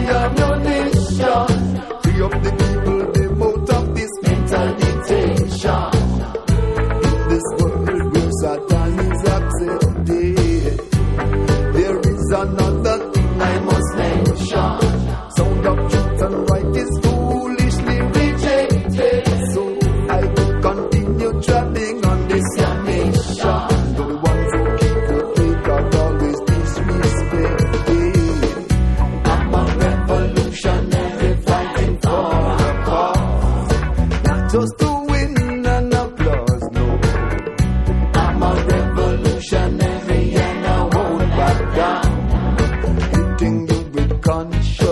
ammunition. Free up the people, them out of this mental detention. In this world where Satan is accepted, there is another thing I must mention. Sound of truth and right is foolishly rejected. So I will continue traveling on this mission. The ones who keep the faith are always disrespected. I'm a revolutionary fighting for a cause, not just to win an applause, no. I'm a revolutionary and I won't back down. Hitting you with conscious